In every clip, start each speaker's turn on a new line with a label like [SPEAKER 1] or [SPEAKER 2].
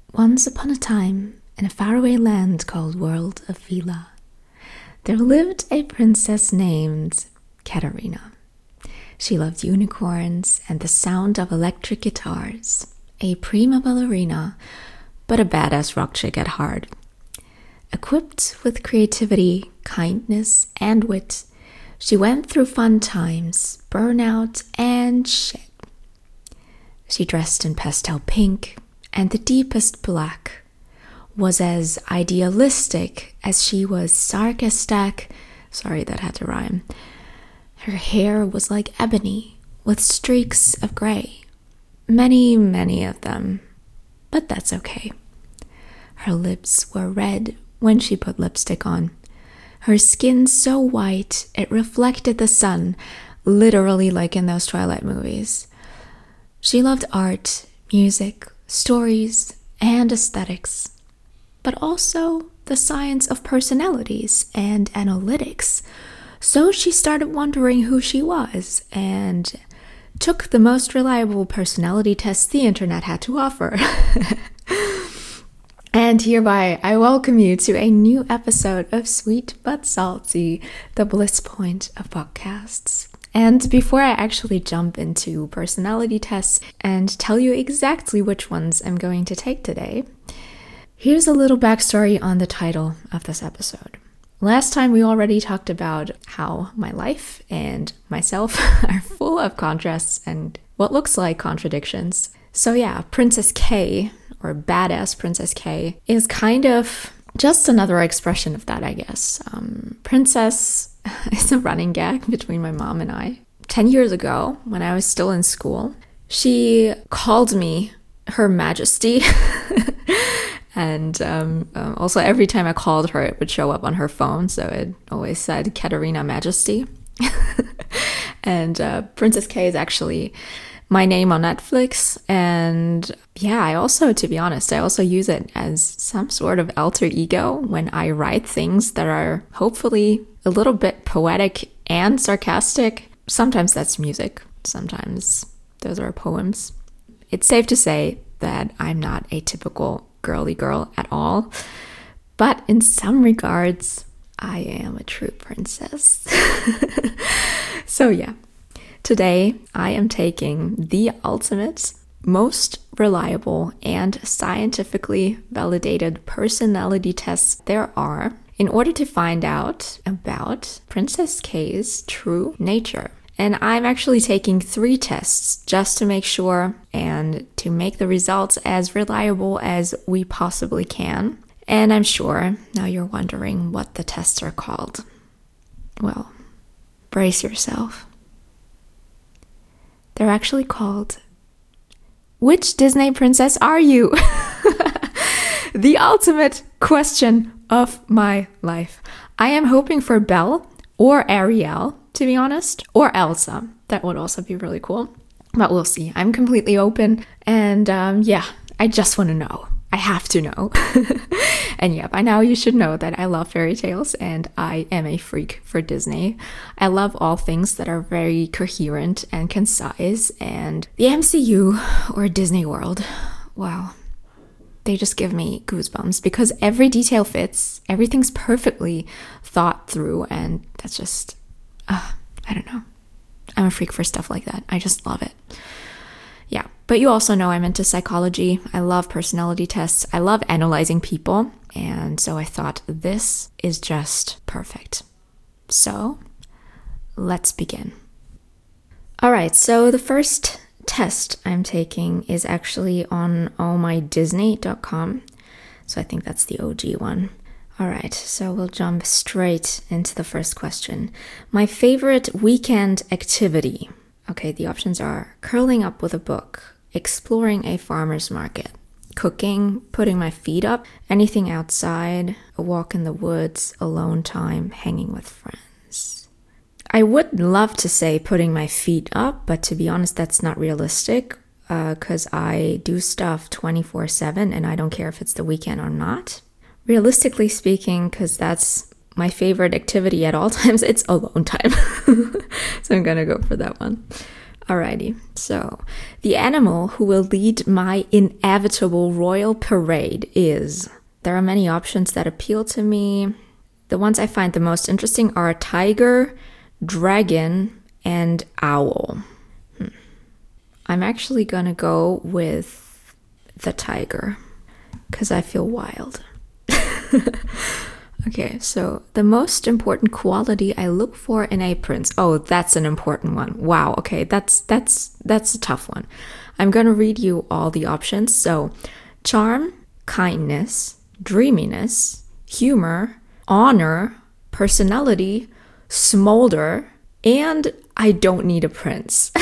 [SPEAKER 1] Once upon a time, in a faraway land called World of Vila, there lived a princess named Katarina. She loved unicorns and the sound of electric guitars, a prima ballerina, but a badass rock chick at heart. Equipped with creativity, kindness, and wit, she went through fun times, burnout, and shit. She dressed in pastel pink and the deepest black, was as idealistic as she was sarcastic. Sorry, that had to rhyme. Her hair was like ebony, with streaks of gray. Many of them, but that's okay. Her lips were red when she put lipstick on. Her skin so white it reflected the sun, literally like in those Twilight movies. She loved art, music, stories, and aesthetics, but also the science of personalities and analytics. So she started wondering who she was and took the most reliable personality test the internet had to offer. And hereby, I welcome you to a new episode of Sweet But Salty, the bliss point of podcasts. And before I actually jump into personality tests and tell you exactly which ones I'm going to take today, here's a little backstory on the title of this episode. Last time we already talked about how my life and myself are full of contrasts and what looks like contradictions. So yeah, Princess K, or Badass Princess K, is kind of just another expression of that, I guess. Princess is a running gag between my mom and I. 10 years ago, when I was still in school, she called me Her Majesty. And also every time I called her, it would show up on her phone. So it always said Katarina Majesty. And Princess K is actually my name on Netflix. And yeah, I also, to be honest, I also use it as some sort of alter ego when I write things that are hopefully a little bit poetic and sarcastic. Sometimes that's music. Sometimes those are poems. It's safe to say that I'm not a typical girly girl at all. But in some regards, I am a true princess. So yeah. Today, I am taking the ultimate, most reliable, and scientifically validated personality tests there are in order to find out about Princess K's true nature. And I'm actually taking 3 tests just to make sure and to make the results as reliable as we possibly can. And I'm sure now you're wondering what the tests are called. Well, brace yourself. They're actually called, Which Disney princess are you? The ultimate question of my life. I am hoping for Belle or Ariel, to be honest, or Elsa. That would also be really cool, but we'll see. I'm completely open, and yeah, I just want to know. I have to know. And yeah, by now you should know that I love fairy tales and I am a freak for Disney. I love all things that are very coherent and concise, and the MCU or Disney World, wow, they just give me goosebumps because every detail fits, everything's perfectly thought through, and that's just, I don't know. I'm a freak for stuff like that. I just love it. Yeah, but you also know I'm into psychology. I love personality tests. I love analyzing people. And so I thought this is just perfect. So let's begin. All right, so the first test I'm taking is actually on allmydisney.com. So I think that's the OG one. All right, so we'll jump straight into the first question. My favorite weekend activity. Okay, the options are curling up with a book, exploring a farmer's market, cooking, putting my feet up, anything outside, a walk in the woods, alone time, hanging with friends. I would love to say putting my feet up, but to be honest, that's not realistic because I do stuff 24/7 and I don't care if it's the weekend or not. Realistically speaking, because that's my favorite activity at all times, it's alone time. So I'm gonna go for that one. Alrighty, so the animal who will lead my inevitable royal parade is... There are many options that appeal to me. The ones I find the most interesting are tiger, dragon, and owl. I'm actually gonna go with the tiger because I feel wild. Okay, so the most important quality I look for in a prince. Oh, that's an important one. Wow, okay, that's a tough one. I'm gonna read you all the options. So, charm, kindness, dreaminess, humor, honor, personality, smolder, and I don't need a prince.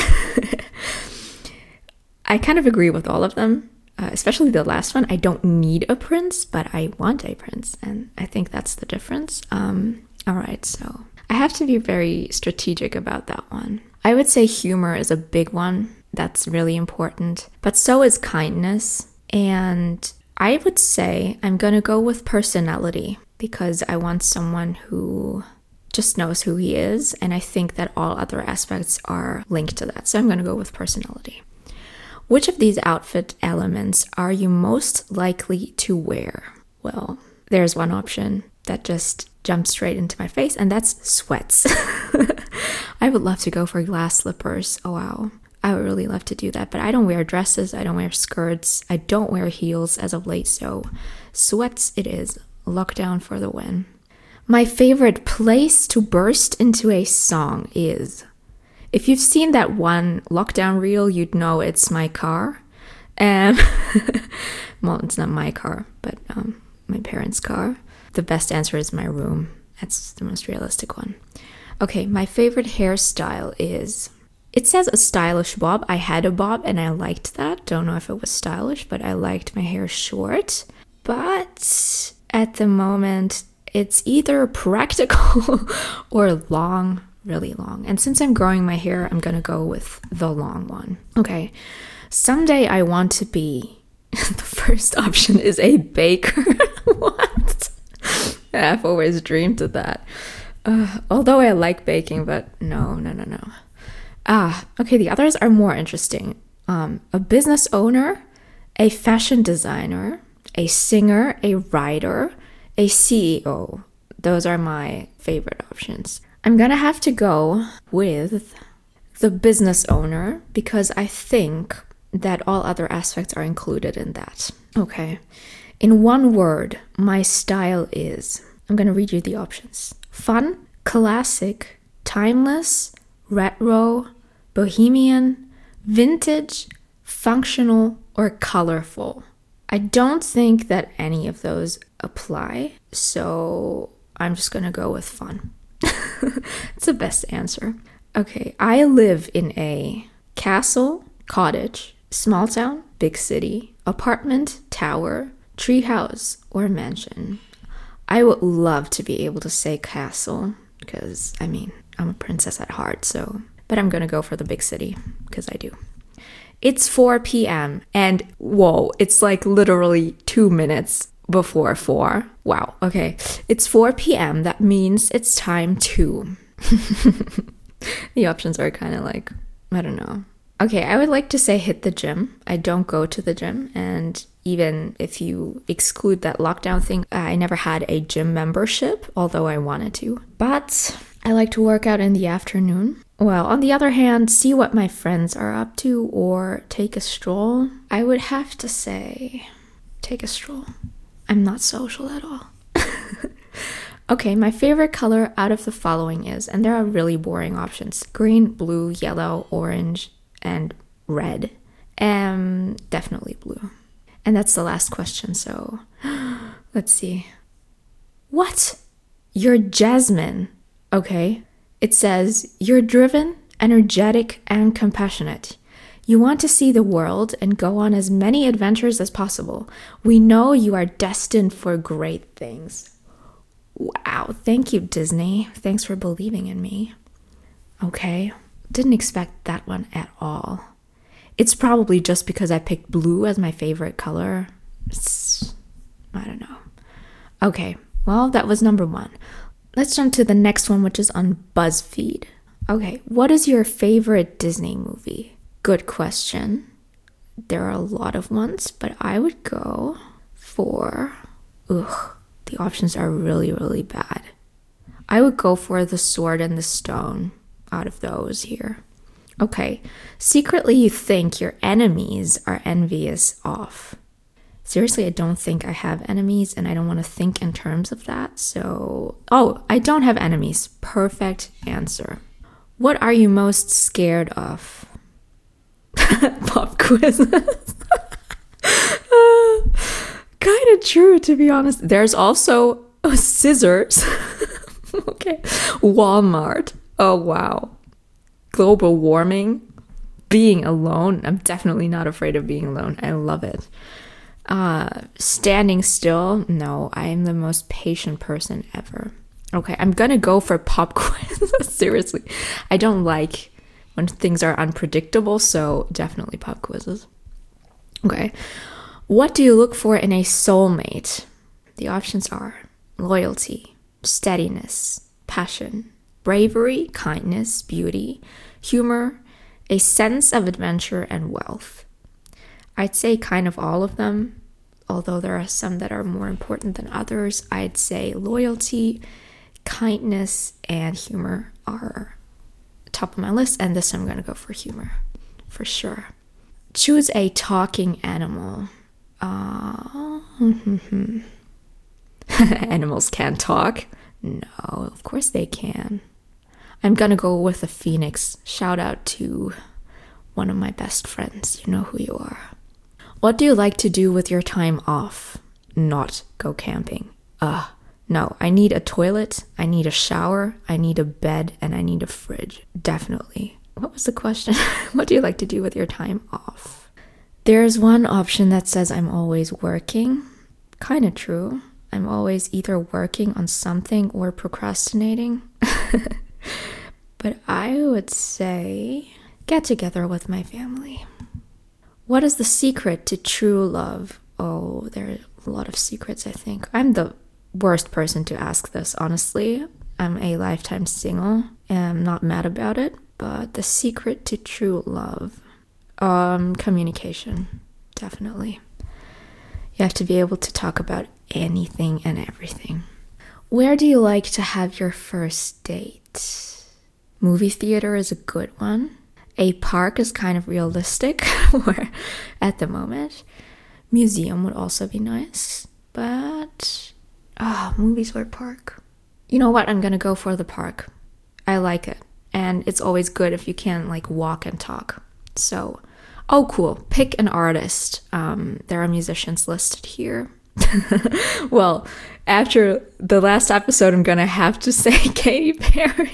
[SPEAKER 1] I kind of agree with all of them. Especially the last one, I don't need a prince, but I want a prince. And I think that's the difference. All right, so I have to be very strategic about that one. I would say humor is a big one. That's really important. But so is kindness. And I would say I'm going to go with personality because I want someone who just knows who he is. And I think that all other aspects are linked to that. So I'm going to go with personality. Which of these outfit elements are you most likely to wear? Well, there's one option that just jumps straight into my face, and that's sweats. I would love to go for glass slippers. Oh, wow. I would really love to do that, but I don't wear dresses. I don't wear skirts. I don't wear heels as of late, so sweats it is. Lockdown for the win. My favorite place to burst into a song is... If you've seen that one lockdown reel, you'd know it's my car. Well, it's not my car, but my parents' car. The best answer is my room. That's the most realistic one. Okay, my favorite hairstyle is... It says a stylish bob. I had a bob and I liked that. Don't know if it was stylish, but I liked my hair short. But at the moment, it's either practical or long. Really long. And since I'm growing my hair, I'm gonna go with the long one. Okay. Someday I want to be... The first option is a baker. What? I've always dreamed of that. Although I like baking, but no. Okay, the others are more interesting. A business owner, a fashion designer, a singer, a writer, a CEO. Those are my favorite options. I'm gonna have to go with the business owner because I think that all other aspects are included in that. Okay. In one word, my style is... I'm gonna read you the options. Fun, classic, timeless, retro, bohemian, vintage, functional, or colorful. I don't think that any of those apply, so I'm just gonna go with fun. It's the best answer. Okay, I live in a castle, cottage, small town, big city, apartment, tower, treehouse, or mansion. I would love to be able to say castle because, I mean, I'm a princess at heart, so... But I'm gonna go for the big city because I do. It's 4 p.m. and whoa, it's like literally 2 minutes before 4. Wow, okay. It's 4 p.m. That means it's time to... The options are kind of like, I don't know. Okay, I would like to say hit the gym. I don't go to the gym. And even if you exclude that lockdown thing, I never had a gym membership, although I wanted to. But I like to work out in the afternoon. Well, on the other hand, see what my friends are up to or take a stroll. I would have to say take a stroll. I'm not social at all. Okay, my favorite color out of the following is, and there are really boring options, green, blue, yellow, orange, and red. Definitely blue. And that's the last question, so let's see. What? You're Jasmine. Okay. It says, you're driven, energetic, and compassionate. You want to see the world and go on as many adventures as possible. We know you are destined for great things. Wow, thank you, Disney. Thanks for believing in me. Okay, didn't expect that one at all. It's probably just because I picked blue as my favorite color. I don't know. Okay, well, that was number 1. Let's jump to the next one, which is on BuzzFeed. Okay, what is your favorite Disney movie? Good question. There are a lot of ones, but I would go for... the options are really, really bad. I would go for The Sword and the Stone out of those here. Okay, secretly you think your enemies are envious of. Seriously, I don't think I have enemies, and I don't want to think in terms of that. So, I don't have enemies. Perfect answer. What are you most scared of? Pop quizzes. Kind of true, to be honest. There's also scissors. Okay. Walmart. Oh, wow. Global warming. Being alone. I'm definitely not afraid of being alone. I love it. Standing still. No, I am the most patient person ever. Okay, I'm gonna go for pop quiz. Seriously. I don't like when things are unpredictable, so definitely pop quizzes. Okay. What do you look for in a soulmate? The options are loyalty, steadiness, passion, bravery, kindness, beauty, humor, a sense of adventure, and wealth. I'd say kind of all of them, although there are some that are more important than others. I'd say loyalty, kindness, and humor are top of my list, and this time I'm going to go for humor, for sure. Choose a talking animal. Animals can't talk. No, of course they can. I'm gonna go with a phoenix. Shout out to one of my best friends. You know who you are. What do you like to do with your time off? Not go camping. No, I need a toilet, I need a shower, I need a bed, and I need a fridge. Definitely. What was the question? What do you like to do with your time off? There's one option that says I'm always working. Kind of true. I'm always either working on something or procrastinating. But I would say get together with my family. What is the secret to true love? Oh, there are a lot of secrets, I think. I'm the worst person to ask this, honestly. I'm a lifetime single and I'm not mad about it. But the secret to true love, communication, definitely. You have to be able to talk about anything and everything. Where do you like to have your first date? Movie theater is a good one. A park is kind of realistic at the moment. Museum would also be nice. But, movies or park. You know what? I'm going to go for the park. I like it. And it's always good if you can walk and talk. So, cool. Pick an artist. There are musicians listed here. Well, after the last episode, I'm going to have to say Katy Perry.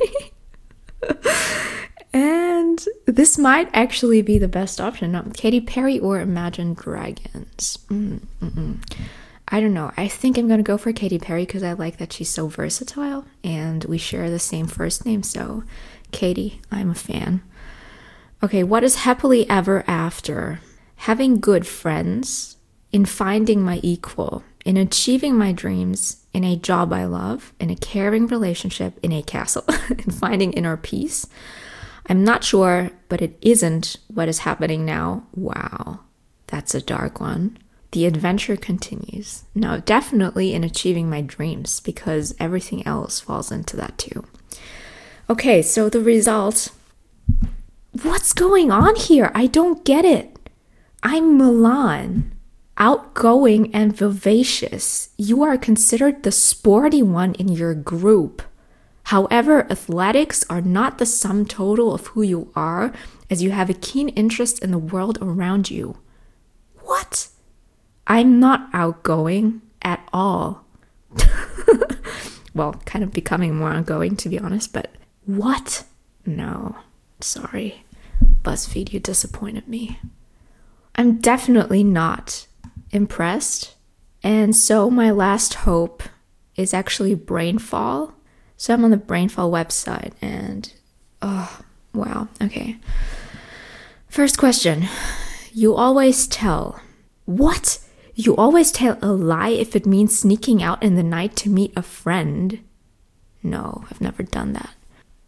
[SPEAKER 1] And this might actually be the best option. No, Katy Perry or Imagine Dragons. I don't know. I think I'm going to go for Katy Perry because I like that she's so versatile and we share the same first name. So, Katy, I'm a fan. Okay, what is happily ever after? Having good friends, in finding my equal, in achieving my dreams, in a job I love, in a caring relationship, in a castle, in finding inner peace. I'm not sure, but it isn't what is happening now. Wow, that's a dark one. The adventure continues. No, definitely in achieving my dreams because everything else falls into that too. Okay, so the result. What's going on here? I don't get it. I'm Milan. Outgoing and vivacious. You are considered the sporty one in your group. However, athletics are not the sum total of who you are, as you have a keen interest in the world around you. What? I'm not outgoing at all. Well, kind of becoming more outgoing, to be honest, but what? No, sorry. BuzzFeed, you disappointed me. I'm definitely not impressed. And so my last hope is actually Brainfall. So I'm on the Brainfall website and wow, okay. First question. You always tell. What? You always tell a lie if it means sneaking out in the night to meet a friend? No, I've never done that.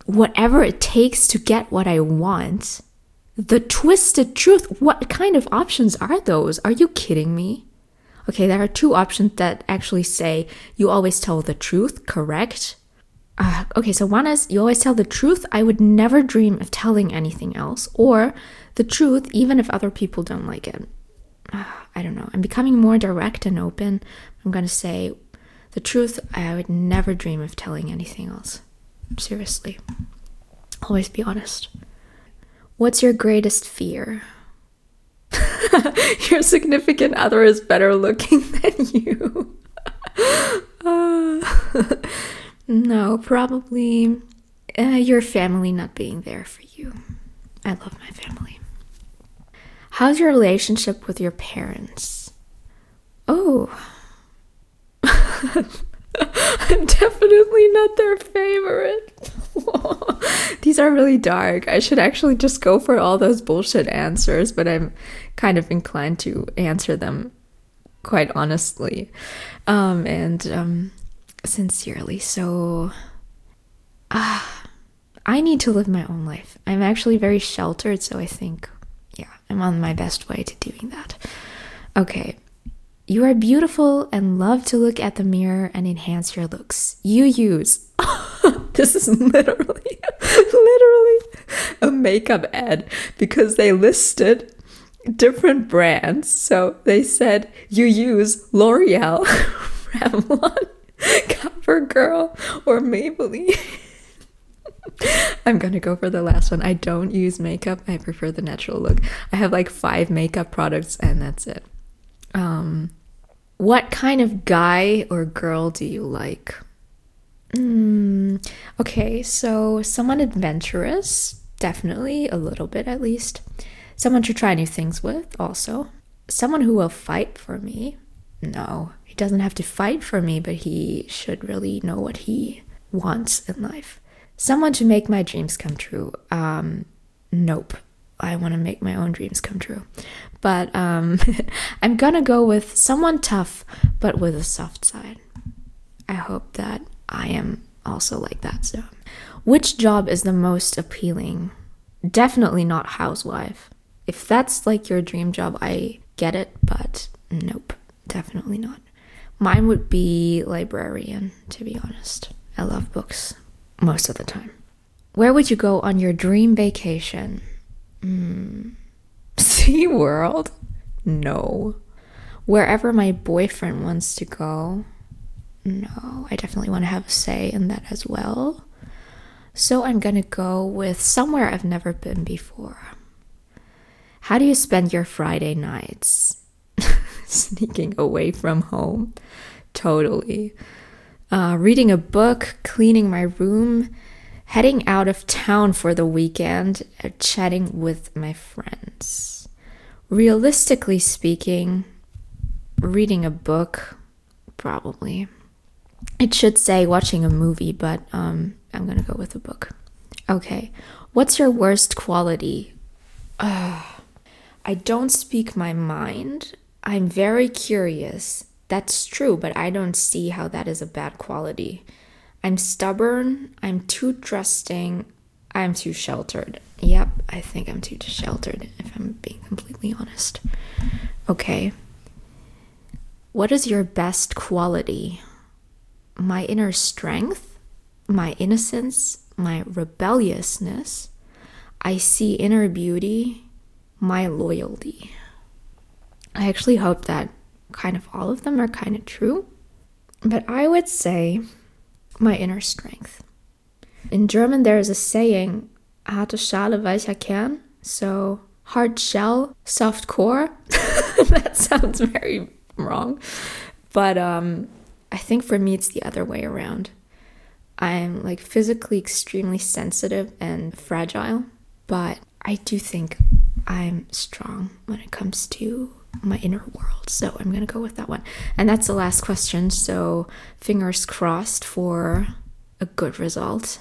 [SPEAKER 1] whatever it takes to get what I want. The twisted truth. What kind of options are those? Are you kidding me? Okay, there are two options that actually say you always tell the truth, correct? Okay, so one is you always tell the truth. I would never dream of telling anything else. Or the truth, even if other people don't like it. I don't know. I'm becoming more direct and open. I'm going to say the truth. I would never dream of telling anything else. Seriously. Always be honest. What's your greatest fear? Your significant other is better looking than you. No, probably your family not being there for you. I love my family. How's your relationship with your parents? Oh. I'm definitely not their favorite. These are really dark. I should actually just go for all those bullshit answers, but I'm kind of inclined to answer them quite honestly and sincerely. So I need to live my own life. I'm actually very sheltered, so I think, yeah, I'm on my best way to doing that. Okay. You are beautiful and love to look at the mirror and enhance your looks. You use, this is literally a makeup ad because they listed different brands. So they said you use L'Oreal, Revlon, CoverGirl, or Maybelline. I'm gonna go for the last one. I don't use makeup. I prefer the natural look. I have like 5 makeup products and that's it. What kind of guy or girl do you like? Okay, so someone adventurous, definitely, a little bit at least. Someone to try new things with, also. Someone who will fight for me. No, he doesn't have to fight for me, but he should really know what he wants in life. Someone to make my dreams come true. Nope. I want to make my own dreams come true. But I'm gonna go with someone tough, but with a soft side. I hope that I am also like that. So, which job is the most appealing? Definitely not housewife. If that's like your dream job, I get it, but nope, definitely not. Mine would be librarian, to be honest. I love books most of the time. Where would you go on your dream vacation? SeaWorld? No. Wherever my boyfriend wants to go? No, I definitely want to have a say in that as well. So I'm gonna go with somewhere I've never been before. How do you spend your Friday nights? Sneaking away from home? Totally. Reading a book, cleaning my room, heading out of town for the weekend, chatting with my friends. Realistically speaking, reading a book, probably. It should say watching a movie, but I'm gonna go with a book. Okay, what's your worst quality? I don't speak my mind. I'm very curious. That's true, but I don't see how that is a bad quality. I'm stubborn, I'm too trusting, I'm too sheltered. Yep, I think I'm too sheltered, if I'm being completely honest. Okay. What is your best quality? My inner strength, my innocence, my rebelliousness. I see inner beauty, my loyalty. I actually hope that kind of all of them are kind of true. But I would say my inner strength. In German, there is a saying, harte Schale, weicher Kern. So, hard shell, soft core. That sounds very wrong. But I think for me, it's the other way around. I'm like physically extremely sensitive and fragile. But I do think I'm strong when it comes to my inner world. So I'm going to go with that one. And that's the last question. So fingers crossed for a good result.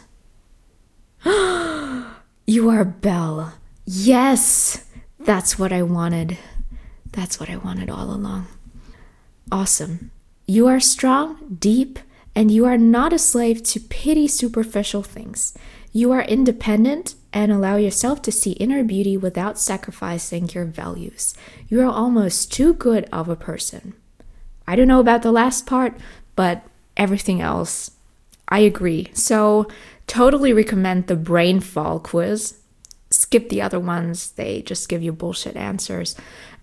[SPEAKER 1] You are Belle. Yes, that's what I wanted. That's what I wanted all along. Awesome. You are strong, deep, And you are not a slave to petty superficial things. You are independent and allow yourself to see inner beauty without sacrificing your values. You are almost too good of a person. I don't know about the last part, but everything else, I agree. So totally recommend the brain fall quiz. Skip the other ones. They just give you bullshit answers.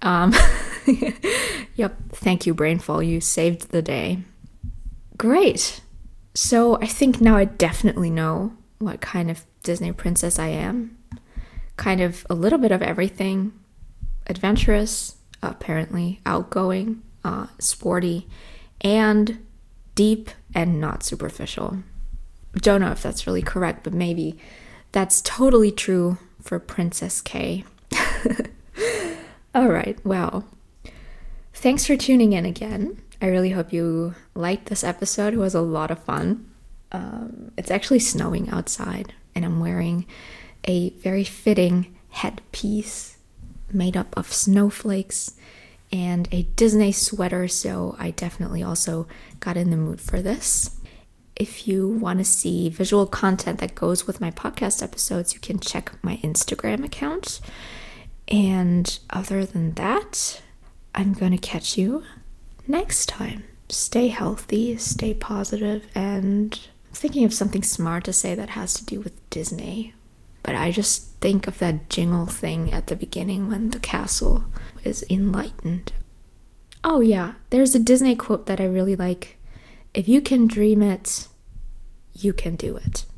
[SPEAKER 1] Yep. Thank you, Brainfall. You saved the day. Great. So I think now I definitely know what kind of Disney princess I am. Kind of a little bit of everything. Adventurous, apparently, outgoing, sporty, and deep and not superficial. Don't know if that's really correct, but maybe that's totally true for Princess K. All right, well, thanks for tuning in again. I really hope you liked this episode. It was a lot of fun. It's actually snowing outside, and I'm wearing a very fitting headpiece made up of snowflakes and a Disney sweater, so I definitely also got in the mood for this. If you want to see visual content that goes with my podcast episodes, you can check my Instagram account. And other than that, I'm going to catch you next time. Stay healthy, stay positive, and I'm thinking of something smart to say that has to do with Disney. But I just think of that jingle thing at the beginning when the castle is enlightened. Oh yeah, there's a Disney quote that I really like. If you can dream it, you can do it.